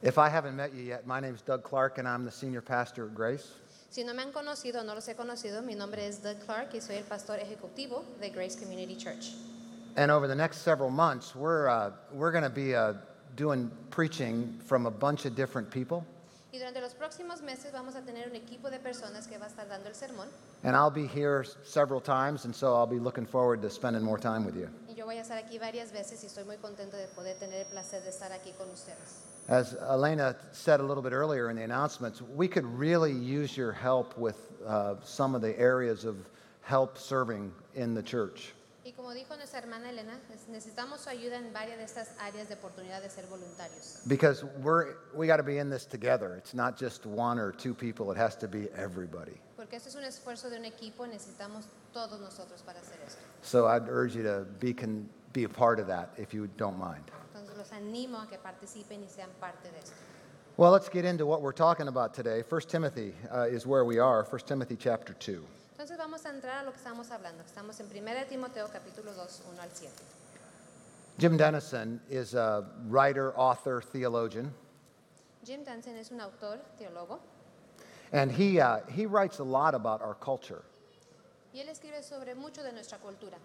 If I haven't met you yet, my name is Doug Clark, and I'm the senior pastor at Grace. Si no me han conocido, no los he conocido, mi nombre es Doug Clark y soy el pastor ejecutivo de Grace Community Church. And over the next several months, we're going to be doing preaching from a bunch of different people. Y durante los próximos meses vamos a tener un equipo de personas que va a estar dando el sermón. And I'll be here several times, and so I'll be looking forward to spending more time with you. Y yo voy a estar aquí varias veces y estoy muy contento de poder tener el placer de estar aquí con ustedes. As Elena said a little bit earlier in the announcements, we could really use your help with some of the areas of help serving in the church. Y como dijo nuestra hermana Elena, necesitamos su ayuda en varias de estas áreas de oportunidad de ser voluntarios. Because we got to be in this together. It's not just one or two people. It has to be everybody. Porque esto es un esfuerzo de un equipo, necesitamos todos nosotros para hacer esto. So I'd urge you to be a part of that if you don't mind. Entonces los animo a que participen y sean parte de esto. Well, let's get into what we're talking about today. 1 Timothy is where we are, 1 Timothy chapter 2. Entonces vamos a entrar a lo que estamos hablando. Estamos en 1 Timoteo capítulo 2, 1 al 7. Jim Dennison is a writer, author, theologian, Jim Danson es un autor, teólogo, and he writes a lot about our culture. y él escribe sobre mucho de nuestra cultura.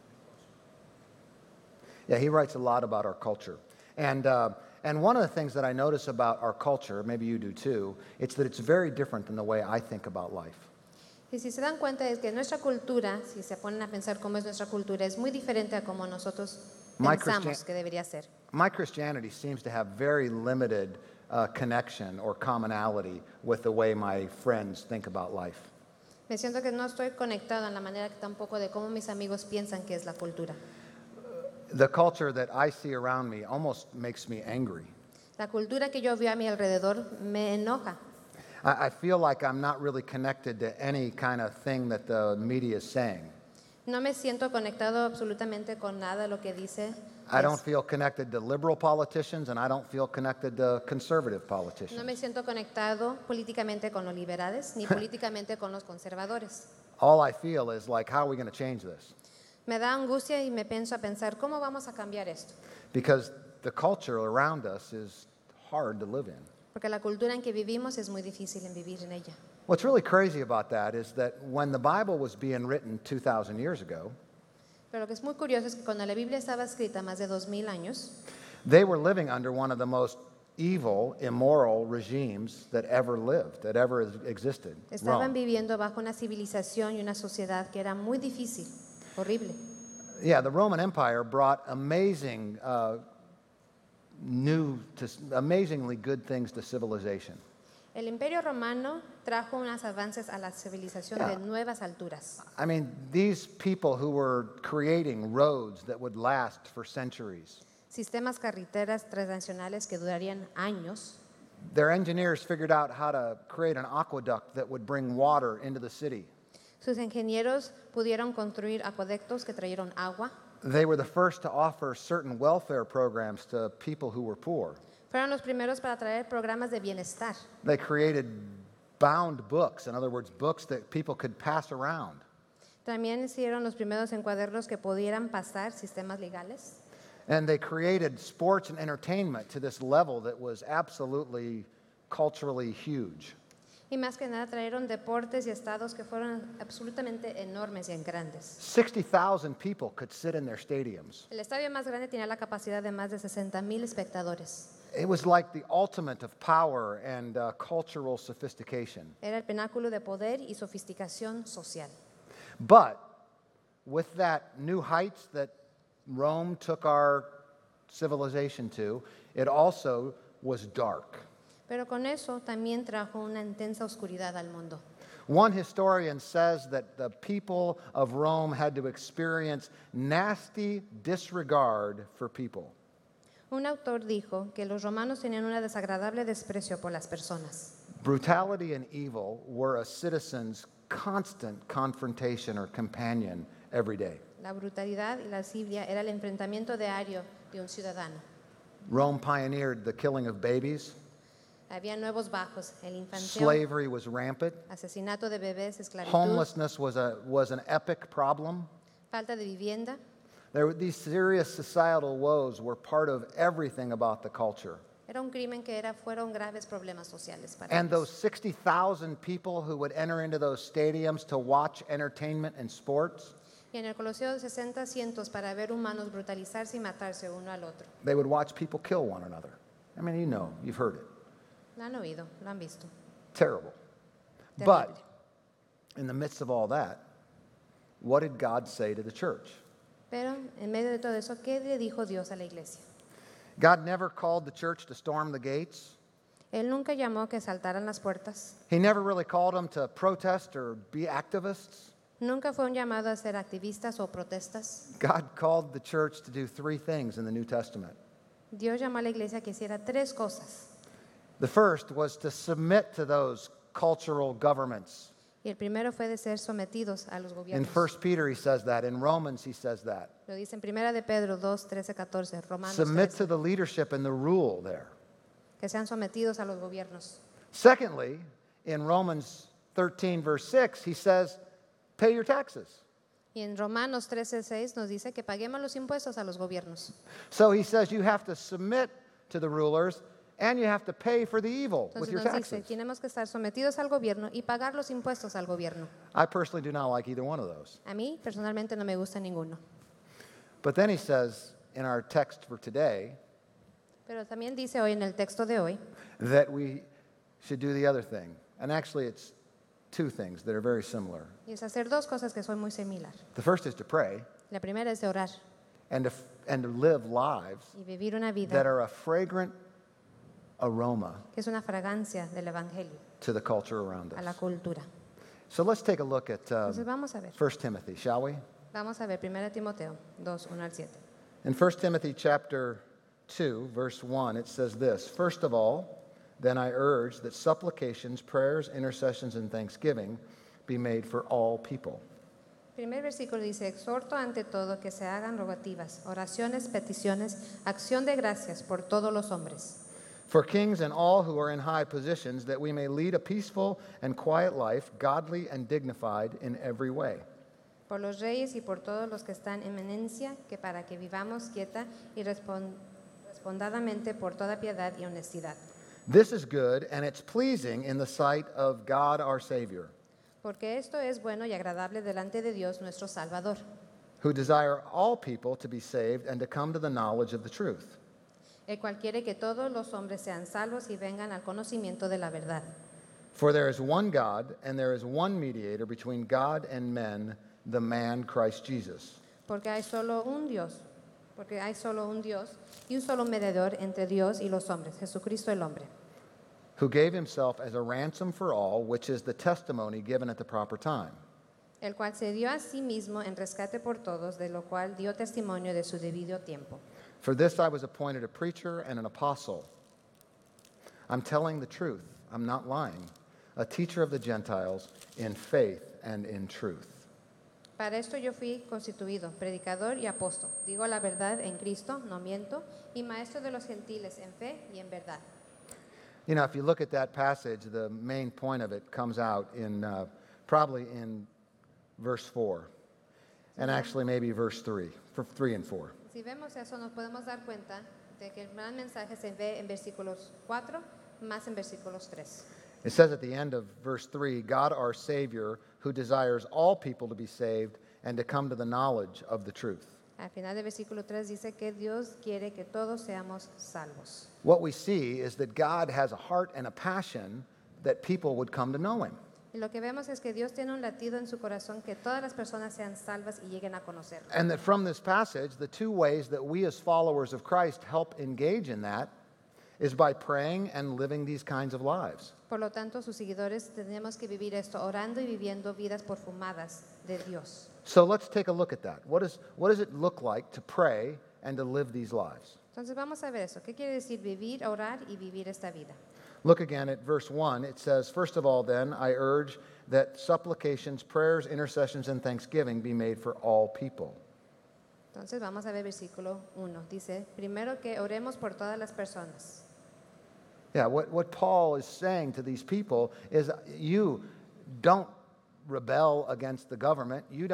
Yeah, he writes a lot about our culture. And one of the things that I notice about our culture, maybe you do too, it's that it's very different than the way I think about life. Y si se dan cuenta es que nuestra cultura, si se ponen a pensar cómo es nuestra cultura, es muy diferente a como nosotros pensamos que debería ser. My Christianity seems to have very limited connection or commonality with the way my friends think about life. Me siento que no estoy conectado en la manera que tampoco de cómo mis amigos piensan que es la cultura. The culture that I see around me almost makes me angry. La cultura que yo veo a mi alrededor me enoja. I feel like I'm not really connected to any kind of thing that the media is saying. No me siento conectado absolutamente con nada lo que dice. I don't feel connected to liberal politicians, and I don't feel connected to conservative No politicians. me siento conectado políticamente con los liberales ni políticamente con los conservadores. All I feel is like, how are we going to change this? Me da angustia y me pienso a pensar, ¿cómo vamos a cambiar esto? Because the culture around us is hard to live in. Porque la cultura en que vivimos es muy difícil en vivir en ella. What's really crazy about that is that when the Bible was being written 2,000 years ago, Pero lo que es muy curioso es que cuando la Biblia estaba escrita más de 2000 años, they were living under one of the most evil, immoral regimes that ever lived, that ever existed. estaban Rome. viviendo bajo una civilización y una sociedad que era muy difícil, horrible. Yeah, the Roman Empire brought amazingly good things to civilization. El Imperio Romano trajo unos avances a la civilización de nuevas alturas. I mean, these people who were creating roads that would last for centuries, Sistemas carreteras transnacionales que durarían años. their engineers figured out how to create an aqueduct that would bring water into the city. Sus ingenieros pudieron construir acueductos que trajeron agua. They were the first to offer certain welfare programs to people who were poor. Fueron los primeros para traer programas de bienestar. They created bound books, in other words, books that people could pass around. También hicieron los primeros encuadernos que pudieran pasar sistemas legales. And they created sports and entertainment to this level that was absolutely culturally huge. Y más que nada trajeron deportes y estados que fueron absolutamente enormes y grandes. 60,000 people could sit in their stadiums. El estadio más grande tenía la capacidad de más de 60,000 espectadores. It was like the ultimate of power and cultural sophistication. Era el pináculo de poder y sofisticación social. But with that new heights that Rome took our civilization to, it also was dark. Pero con eso también trajo una intensa oscuridad al mundo. One historian says that the people of Rome had to experience nasty disregard for people. Un autor dijo que los romanos tenían un desagradable desprecio por las personas. Brutality and evil were a citizen's constant confrontation or companion every day. La brutalidad y la lascivia era el enfrentamiento diario de un ciudadano. Rome pioneered the killing of babies. Había nuevos bajos, el infantil, Slavery was rampant. asesinato de bebés, esclavitud, Homelessness was an epic problem. falta de vivienda. These serious societal woes were part of everything about the culture. Era un crimen que fueron graves problemas sociales para And those ellos. 60,000 people who would enter into those stadiums to watch entertainment and sports, Y en el Coliseo de 60 asientos para ver humanos brutalizarse y matarse uno al otro. they would watch people kill one another. I mean, you know, you've heard it. Lo han oído, lo han visto. Terrible. Terrible. But in the midst of all that, what did God say to the church? Pero en medio de todo eso, ¿qué le dijo Dios a la iglesia? God never called the church to storm the gates. Él nunca llamó que saltaran las puertas. He never really called them to protest or be activists. Nunca fue un llamado a ser activistas o protestas. God called the church to do three things in the New Testament. Dios llamó a la iglesia que hiciera tres cosas. The first was to submit to those cultural governments. Y el primero fue de ser sometidos a los In gobiernos. 1 Peter, he says that. In Romans, he says that. Lo dice en Primera de Pedro 2, 13, 14, Romanos Submit 13, to the leadership and the rule there. que sean sometidos a los gobiernos. Secondly, in Romans 13, verse 6, he says, pay your taxes. Y en Romanos 13, 6 nos dice que paguemos los impuestos a los gobiernos. So he says you have to submit to the rulers and you have to pay for the evil with Entonces your nos dice, taxes. tenemos que estar sometidos al gobierno y pagar los impuestos al gobierno. I personally do not like either one of those. A mí personalmente no me gusta ninguno. But then he says in our text for today Pero también dice hoy en el texto de hoy that we should do the other thing. And actually, it's two things that are very similar. y es hacer dos cosas que son muy similares. The first is to pray La primera es de orar and to live lives y vivir una that vida are a fragrant aroma que es una fragancia del evangelio to the culture around a la us. cultura. So let's take a look at Entonces vamos a ver. 1 Timothy, shall we? Vamos a ver 1 Timoteo 2, 1 al 7. In 1 Timothy chapter 2, verse 1, it says this, First of all, then I urge that supplications, prayers, intercessions, and thanksgiving be made for all people. Primer versículo dice, exhorto ante todo que se hagan rogativas, oraciones, peticiones, acción de gracias por todos los hombres. For kings and all who are in high positions, that we may lead a peaceful and quiet life, godly and dignified in every way. Por los reyes y por todos los que están en eminencia, que para que vivamos quieta y respondadamente por toda piedad y honestidad. This is good, and it's pleasing in the sight of God our Savior, Porque esto es bueno y agradable delante de Dios nuestro Salvador, who desire all people to be saved and to come to the knowledge of the truth. el cual quiere que todos los hombres sean salvos y vengan al conocimiento de la verdad. For there is one God, and there is one mediator between God and men, the man Christ Jesus, Porque hay solo un Dios y un solo mediador entre Dios y los hombres, Jesucristo el hombre, who gave himself as a ransom for all, which is the testimony given at the proper time. el cual se dio a sí mismo en rescate por todos, de lo cual dio testimonio de su debido tiempo. For this I was appointed a preacher and an apostle. I'm telling the truth, I'm not lying, a teacher of the Gentiles in faith and in truth. Para esto yo fui constituido, predicador y apóstol. Digo la verdad en Cristo, no miento, y maestro de los gentiles en fe y en verdad. You know, if you look at that passage, the main point of it comes out in probably in verse 4, and actually maybe verse 3, for 3 and 4. Si vemos eso, nos podemos dar cuenta de que el gran mensaje se ve en versículos 4, más en versículos 3. It says at the end of verse 3, God our Savior, who desires all people to be saved and to come to the knowledge of the truth. Al final del versículo 3 dice que Dios quiere que todos seamos salvos. What we see is that God has a heart and a passion that people would come to know Him. Y lo que vemos es que Dios tiene un latido en su corazón que todas las personas sean salvas y lleguen a conocerlo. And that from this passage, the two ways that we as followers of Christ help engage in that is by praying and living these kinds of lives. Por lo tanto, sus seguidores tenemos que vivir esto orando y viviendo vidas perfumadas de Dios. So let's take a look at that. What does it look like to pray and to live these lives? Entonces vamos a ver eso. ¿Qué quiere decir vivir, orar y vivir esta vida? Look again at verse 1. It says, First of all, then, I urge that supplications, prayers, intercessions, and thanksgiving be made for all people. Entonces vamos a ver versículo 1. Dice, primero que oremos por todas las personas. Yeah, what Paul is saying to these people is you don't rebel against the government. You don't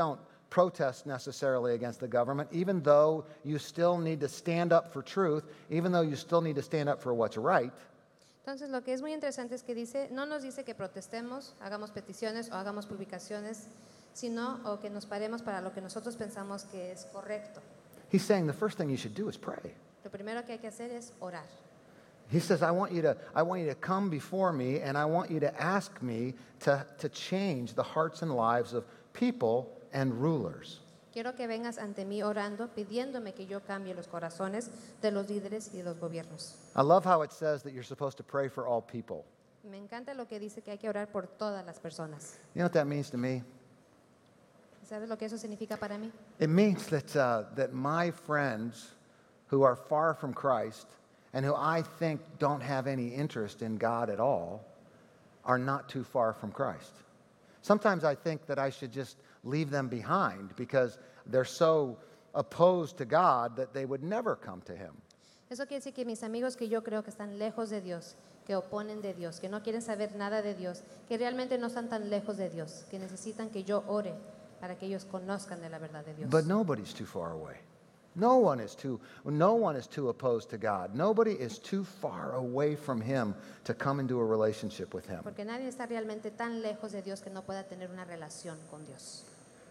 protest necessarily against the government, even though you still need to stand up for truth, even though you still need to stand up for what's right. Entonces, lo que es muy interesante es que no nos dice que protestemos, hagamos peticiones o hagamos publicaciones, sino o que nos paremos para lo que nosotros pensamos que es correcto. He's saying the first thing you should do is pray. Lo primero que hay que hacer es orar. He says, I want you to come before me, and I want you to ask me to change the hearts and lives of people and rulers. Quiero que vengas ante mí orando, pidiéndome que yo cambie los corazones de los líderes y de los gobiernos. I love how it says that you're supposed to pray for all people. Me encanta lo que dice que hay que orar por todas las personas. You know what that means to me? ¿Sabes lo que eso significa para mí? It means that my friends who are far from Christ and who I think don't have any interest in God at all are not too far from Christ. Sometimes I think that I should just leave them behind because they're so opposed to God that they would never come to Him. Eso quiere decir que mis amigos que yo creo que están lejos de Dios, que oponen de Dios, que no quieren saber nada de Dios, que realmente no están tan lejos de Dios, que necesitan que yo ore para que ellos conozcan de la verdad de Dios. But nobody's too far away. No one is too opposed to God. Nobody is too far away from Him to come into a relationship with Him. Porque nadie está realmente tan lejos de Dios que no pueda tener una relación con Dios.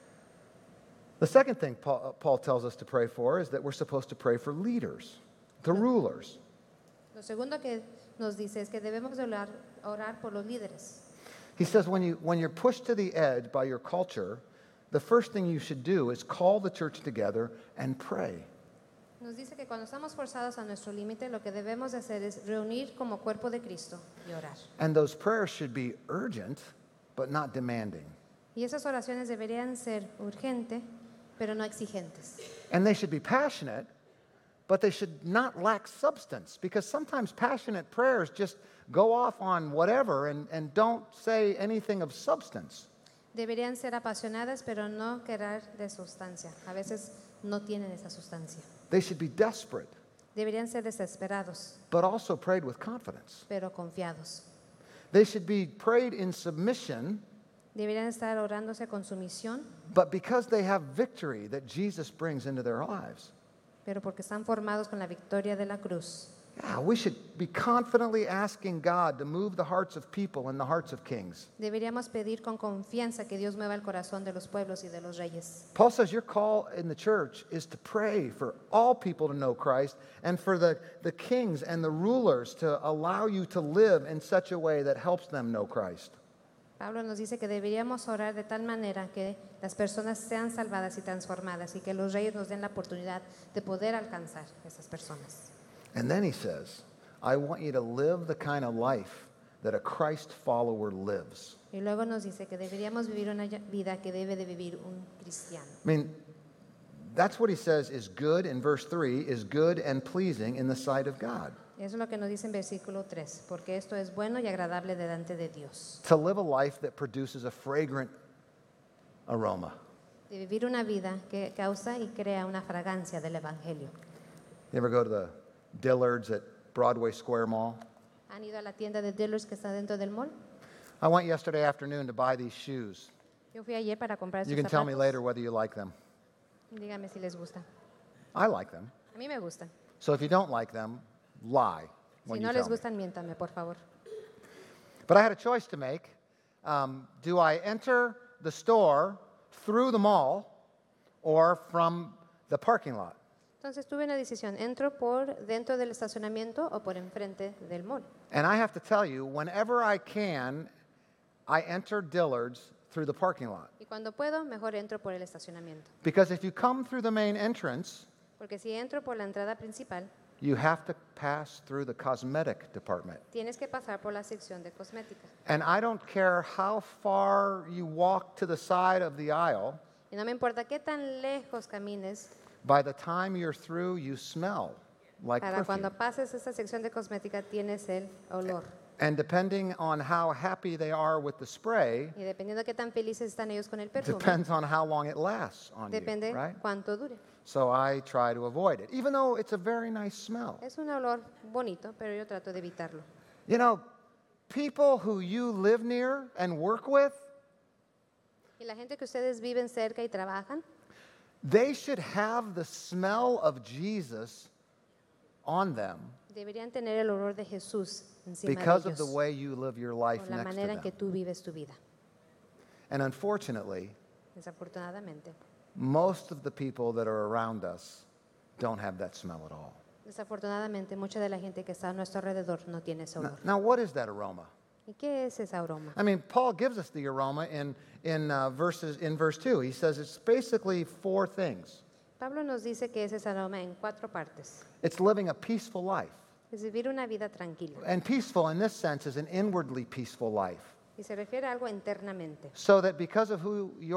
The second thing Paul tells us to pray for is that we're supposed to pray for leaders, the rulers. Lo segundo que nos dice es que debemos de orar por los líderes. He says when you're pushed to the edge by your culture, the first thing you should do is call the church together and pray. Nos dice que cuando estamos forzados a nuestro límite, lo que debemos de hacer es reunir como cuerpo de Cristo y orar. And those prayers should be urgent, but not demanding. Y esas oraciones deberían ser urgentes, pero no exigentes. And they should be passionate, but they should not lack substance, because sometimes passionate prayers just go off on whatever and don't say anything of substance. Deberían ser apasionadas, pero no querer de sustancia. A veces no tienen esa sustancia. They should be desperate, Deberían ser desesperados, but also prayed with confidence. pero confiados. They should be prayed in submission, Deberían estar orándose con sumisión, but because they have victory that Jesus brings into their lives. pero porque están formados con la victoria de la cruz. Yeah, we should be confidently asking God to move the hearts of people and the hearts of kings. Deberíamos pedir con confianza que Dios mueva el corazón de los pueblos y de los reyes. Paul says your call in the church is to pray for all people to know Christ and for the kings and the rulers to allow you to live in such a way that helps them know Christ. Pablo nos dice que deberíamos orar de tal manera que las personas sean salvadas y transformadas y que los reyes nos den la oportunidad de poder alcanzar a esas personas. And then he says, I want you to live the kind of life that a Christ follower lives. Y luego nos dice que deberíamos vivir una vida que debe de vivir un cristiano. I mean, that's what he says is good in verse 3, is good and pleasing in the sight of God. Eso es lo que nos dice en versículo 3, porque esto es bueno y agradable delante de Dios. To live a life that produces a fragrant aroma. De vivir una vida que causa y crea una fragancia del Evangelio. You ever go to the Dillard's at Broadway Square Mall? ¿Han ido a la tienda de Dillard's que está dentro del mall? I went yesterday afternoon to buy these shoes. Yo fui ayer para comprar You esos can tell me zapatos. later whether you like them. Dígame si les gusta. I like them. A mí me gustan. So if you don't like them, lie when Si you no les tell me. gustan, miéntame, por favor. But I had a choice to make. Do I enter the store through the mall or from the parking lot? Entonces tuve una decisión, ¿entro por dentro del estacionamiento o por enfrente del mall? And I have to tell you, whenever I can, I enter Dillard's through the parking lot. Y cuando puedo, mejor entro por el estacionamiento. Because if you come through the main entrance, Porque si entro por la entrada principal, you have to pass through the cosmetic department. tienes que pasar por la sección de cosmética. And I don't care how far you walk to the side of the aisle, Y no me importa qué tan lejos camines, by the time you're through, you smell like para cuando perfume. pases esa sección de cosmética tienes el olor. And depending on how happy they are with the spray, Y dependiendo de qué tan felices están ellos con el perfume, depends on how long it lasts on you, depende right? cuánto dure. So I try to avoid it, even though it's a very nice smell. Es un olor bonito, pero yo trato de evitarlo. You know, people who you live near and work with, Y la gente que ustedes viven cerca y trabajan, they should have the smell of Jesus on them deberían tener el olor de Jesús encima de because of the ellos, way you live your life por la next to manera en que them. tú vives tu vida. And unfortunately, Desafortunadamente. most of the people that are around us don't have that smell at all. Desafortunadamente, mucha de la gente que está a nuestro alrededor no tiene ese olor. Now, what is that aroma? ¿Y qué es ese aroma? I mean, Paul gives us the aroma in verse 2. He says it's basically four things. Pablo nos dice que es ese aroma en 4 partes. It's living a peaceful life. Es vivir una vida tranquila. And peaceful in this sense is an inwardly peaceful life. Y se refiere a algo internamente. So that because of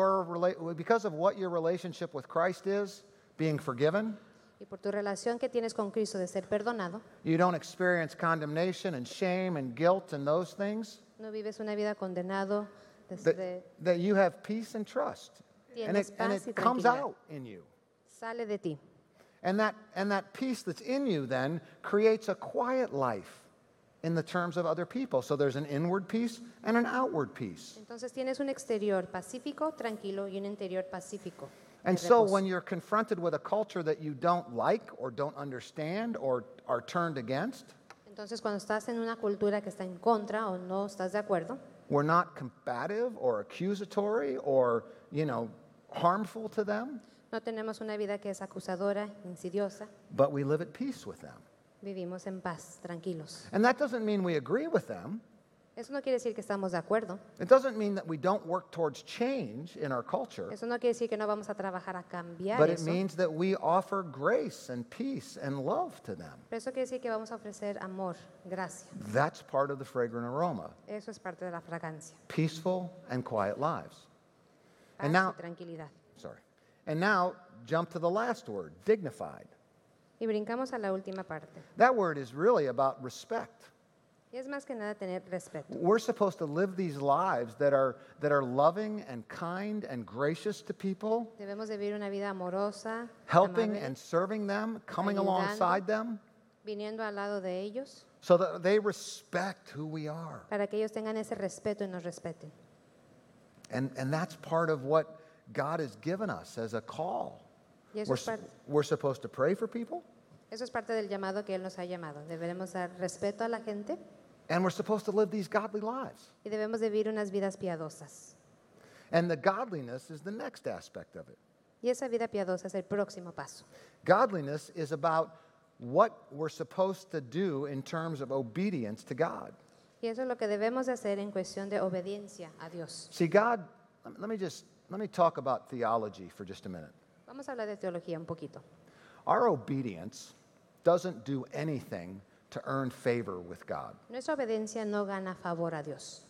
what your relationship with Christ is, being forgiven, Y por tu relación que tienes con Cristo de ser perdonado, you don't experience condemnation and shame and guilt and those things, no vives una vida condenado, that you have peace and trust. And Tienes paz y it comes tranquilidad. out in you. sale de ti. And that peace that's in you then creates a quiet life in the terms of other people. So there's an inward peace and an outward peace. Entonces tienes un exterior pacífico, tranquilo y un interior pacífico. de And so reposo. when you're confronted with a culture that you don't like or don't understand or are turned against, Entonces cuando estás en una cultura que está en contra o no estás de acuerdo, we're not combative or accusatory or, harmful to them, no tenemos una vida que es acusadora, insidiosa, but we live at peace with them. vivimos en paz, tranquilos. And that doesn't mean we agree with them. Eso no quiere decir que estamos de acuerdo. It doesn't mean that we don't work towards change in our culture. Eso no quiere decir que no vamos a trabajar a cambiar But it eso. means that we offer grace and peace and love to them. Pero eso quiere decir que vamos a ofrecer amor, gracia. That's part of the fragrant aroma. Eso es parte de la fragancia. Peaceful and quiet lives. Paz And now, y tranquilidad. sorry. And now, jump to the last word, dignified. Y brincamos a la última parte. That word is really about respect. Y es más que nada tener respeto. We're supposed to live these lives that are loving and kind and gracious to people, Debemos de vivir una vida amorosa, helping amable, and serving them, coming ayudando. alongside them, viniendo al lado de ellos, so that they respect who we are. para que ellos tengan ese respeto y nos respeten. And that's part of what God has given us as a call. Y eso We're supposed to pray for people, eso es parte del llamado que Él nos ha llamado. Debemos dar respeto a la gente and we're supposed to live these godly lives. y debemos de vivir unas vidas piadosas. And the godliness is the next aspect of it. Y esa vida piadosa es el próximo paso. Godliness is about what we're supposed to do in terms of obedience to God. Y eso es lo que debemos de hacer en cuestión de obediencia a Dios. See, God, let me talk about theology for just a minute. Vamos a hablar de teología un poquito. Our obedience doesn't do anything to earn favor with God. Nuestra obediencia no gana favor a Dios.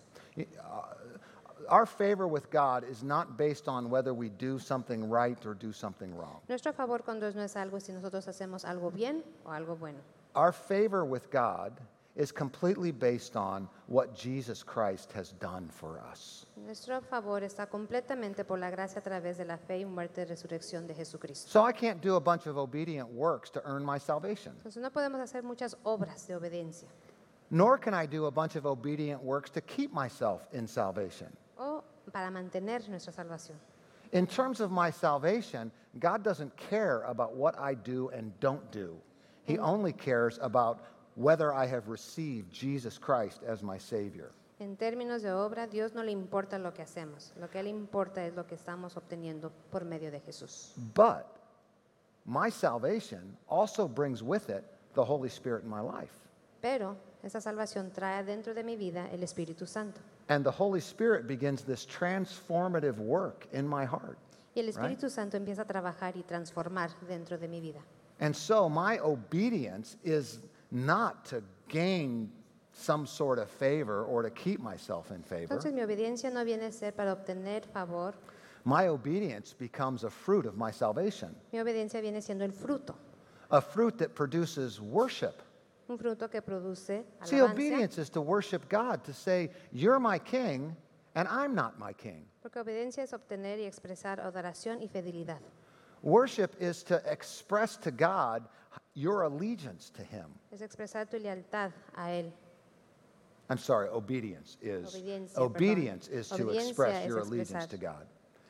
Our favor with God is not based on whether we do something right or do something wrong. Nuestro favor con Dios no es algo si nosotros hacemos algo bien o algo bueno. Our favor with God is completely based on what Jesus Christ has done for us. Nuestro favor está completamente por la gracia a través de la fe y muerte y resurrección de Jesucristo. So I can't do a bunch of obedient works to earn my salvation. Entonces no podemos hacer muchas obras de obediencia Nor can I do a bunch of obedient works to keep myself in salvation. o para mantener nuestra salvación. In terms of my salvation, God doesn't care about what I do and don't do. He only cares about whether I have received Jesus Christ as my Savior. En términos de obra, Dios no le importa lo que hacemos. Lo que a Él importa es lo que estamos obteniendo por medio de Jesús. But my salvation also brings with it the Holy Spirit in my life. Pero esa salvación trae dentro de mi vida el Espíritu Santo. And the Holy Spirit begins this transformative work in my heart. Y el Espíritu Santo empieza a trabajar y transformar dentro de mi vida. And so my obedience is not to gain some sort of favor or to keep myself in favor. Entonces mi obediencia no viene a ser para obtener favor. My obedience becomes a fruit of my salvation, Mi obediencia viene siendo el fruto. a fruit that produces worship. Un fruto que produce See, alabanza. obedience is to worship God, to say, you're my king and I'm not my king. Porque obediencia es obtener y expresar adoración y fidelidad. Worship is to express to God your allegiance to him. Es expresar tu lealtad a Él. I'm sorry, obedience is. Obediencia, Obedience perdón. is to Obediencia express es your allegiance expresar to God.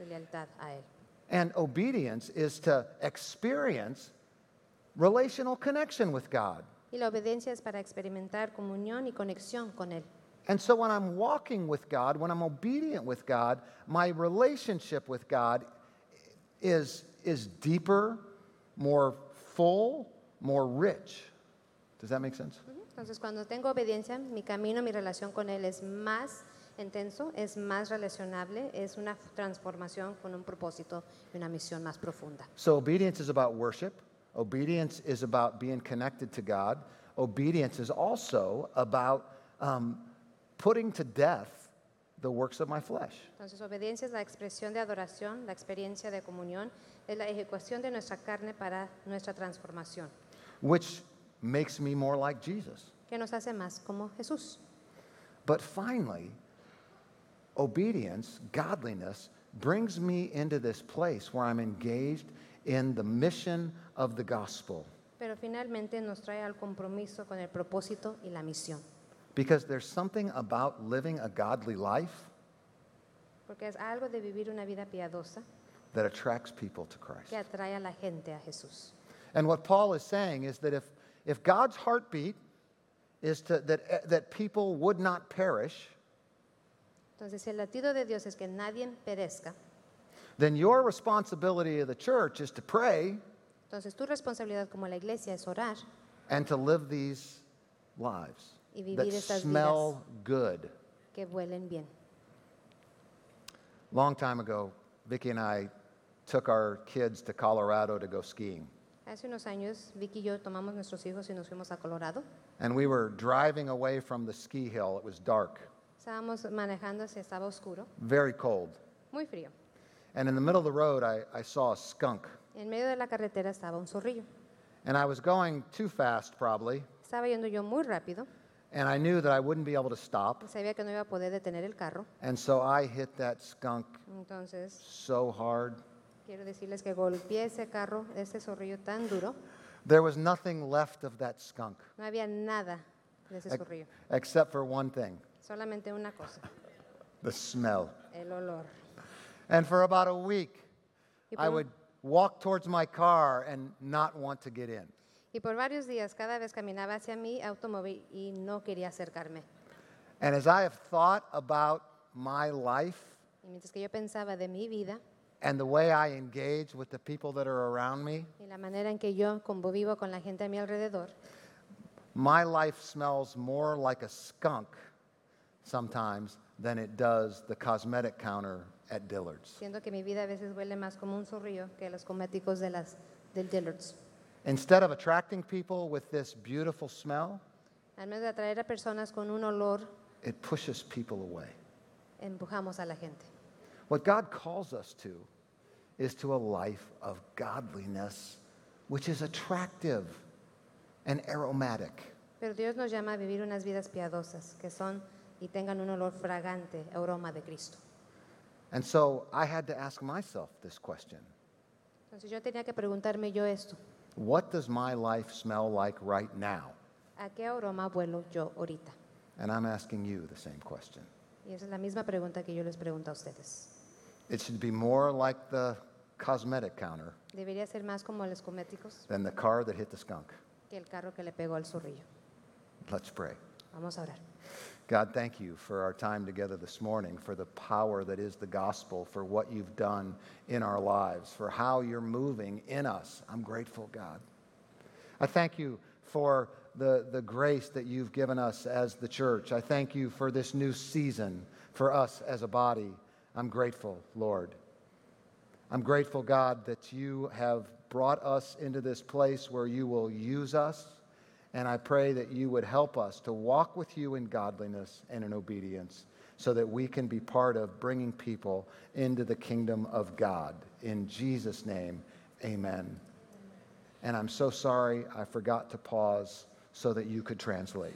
de lealtad a Él. And obedience is to experience relational connection with God. Y la obediencia es para experimentar comunión y conexión con Él. And so when I'm walking with God, when I'm obedient with God, my relationship with God is deeper, more full, more rich. Does that make sense? Entonces, cuando tengo obediencia, mi camino, mi relación con Él es más intenso, es más relacionable, es una transformación con un propósito y una misión más profunda. So obedience is about worship. Obedience is about being connected to God. Obedience is also about putting to death the works of my flesh. Entonces, obediencia es la expresión de adoración, la experiencia de comunión, es la ejecución de nuestra carne para nuestra transformación, Which makes me more like Jesus. que nos hace más como Jesús. But finally, obedience, godliness, brings me into this place where I'm engaged in the mission of the gospel. Pero finalmente nos trae al compromiso con el propósito y la misión. Because there's something about living a godly life Porque es algo de vivir una vida piadosa that attracts people to Christ. que atrae a la gente a Jesús. And what Paul is saying is that if God's heartbeat is that people would not perish, Entonces, si el latido de Dios es que nadie perezca, then your responsibility of the church is to pray entonces tu responsabilidad como la iglesia es orar and to live these lives y vivir that estas smell good. que huelen bien. Long time ago, Vicki and I took our kids to Colorado to go skiing. Hace unos años, Vicky y yo tomamos nuestros hijos y nos fuimos a Colorado. And we were driving away from the ski hill. It was dark, Estábamos manejando, estaba oscuro, very cold. muy frío. And in the middle of the road, I saw a skunk. En medio de la carretera estaba un zorrillo. And I was going too fast, probably. Estaba yendo yo muy rápido And I knew that I wouldn't be able to stop. y sabía que no iba a poder detener el carro. And so I hit that skunk Entonces, so hard. quiero decirles que golpeé ese carro, ese zorrillo tan duro. There was nothing left of that skunk No había nada de ese zorrillo, except for one thing, solamente una cosa, the smell. el olor. And for about a week, Y I por, would walk towards my car and not want to get in. y por varios días, cada vez caminaba hacia mi automóvil y no quería acercarme. And as I have thought about my life Y mientras que yo pensaba de mi vida and the way I engage with the people that are around me, y la manera en que yo convivo con la gente a mi alrededor, my life smells more like a skunk sometimes than it does the cosmetic counter at Dillard's. siento que mi vida a veces huele más como un zorrillo que los cosméticos del Dillard's. Instead of attracting people with this beautiful smell, Al menos de atraer a personas con un olor, it pushes people away. empujamos a la gente. What God calls us to is to a life of godliness, which is attractive and aromatic. Pero Dios nos llama a vivir unas vidas piadosas que son y tengan un olor fragante, aroma de Cristo. And so I had to ask myself this question. Entonces yo tenía que preguntarme yo esto, What does my life smell like right now? ¿a qué aroma vuelo yo ahorita? And I'm asking you the same question. Y esa es la misma pregunta que yo les pregunto a ustedes. It should be more like the cosmetic counter ¿Debería ser más como los cosméticos than the car that hit the skunk. que el carro que le pegó al zorrillo? Let's pray. Vamos a orar. God, thank you for our time together this morning, for the power that is the gospel, for what you've done in our lives, for how you're moving in us. I'm grateful, God. I thank you for the grace that you've given us as the church. I thank you for this new season for us as a body. I'm grateful, Lord. I'm grateful, God, that you have brought us into this place where you will use us. And I pray that you would help us to walk with you in godliness and in obedience so that we can be part of bringing people into the kingdom of God. In Jesus' name, amen. And I'm so sorry I forgot to pause so that you could translate.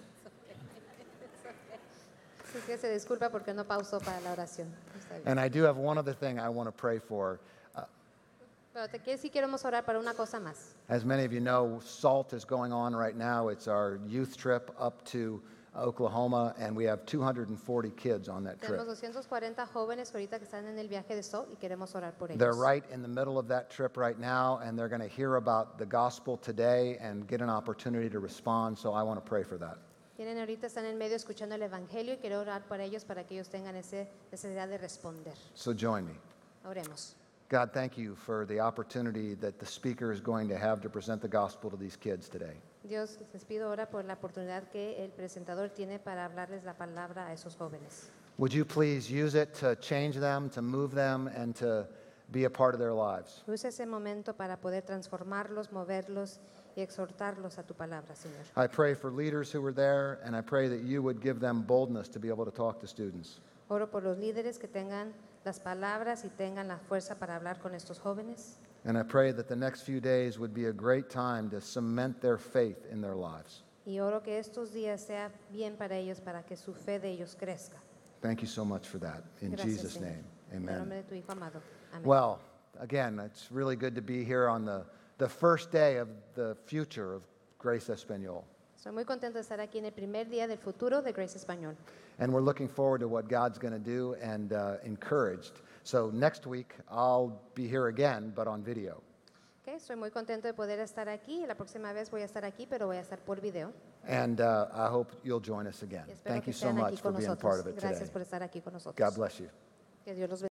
Así que se disculpa porque no pausó para la oración. Está bien. And I do have one other thing I want to pray for. Pero sí queremos orar para una cosa más. As many of you know, SALT is going on right now. It's our youth trip up to Oklahoma, and we have 240 kids on that trip. Tenemos 240 jóvenes que ahorita que están en el viaje de SO y queremos orar por They're ellos. right in the middle of that trip right now, and they're going to hear about the gospel today and get an opportunity to respond, so I want to pray for that. Tienen ahorita están en medio escuchando el evangelio y quiero orar por ellos para que ellos tengan esa necesidad de responder. So join me. Oremos. God, thank you for the opportunity that the speaker is going to have to present the gospel to these kids today. Dios, les pido ahora por la oportunidad que el presentador tiene para hablarles la palabra a esos jóvenes. Would you please use it to change them, to move them, and to be a part of their lives? Usa ese momento para poder transformarlos, moverlos y exhortarlos a tu palabra, Señor. I pray for leaders who were there, and I pray that you would give them boldness to be able to talk to students. Oro por los líderes que tengan las palabras y tengan la fuerza para hablar con estos jóvenes. And I pray that the next few days would be a great time to cement their faith in their lives. Y oro que estos días sea bien para ellos, para que su fe de ellos crezca. Thank you so much for that. In Gracias, Jesus' Señor. name, En el nombre amen. de tu Hijo amado. Amén. Well, again, it's really good to be here on the first day of the future of Grace Espanol. Estoy muy contento de estar aquí en el primer día del futuro de Grace Español. And we're looking forward to what God's going to do and encouraged. So next week, I'll be here again, but on video. Okay, estoy muy contento de poder estar aquí. La próxima vez voy a estar aquí, pero voy a estar por video. And I hope you'll join us again. Y espero Thank que you so estén aquí much for con being nosotros. part of it today. Gracias por estar aquí con nosotros. God bless you. Que Dios los bendiga.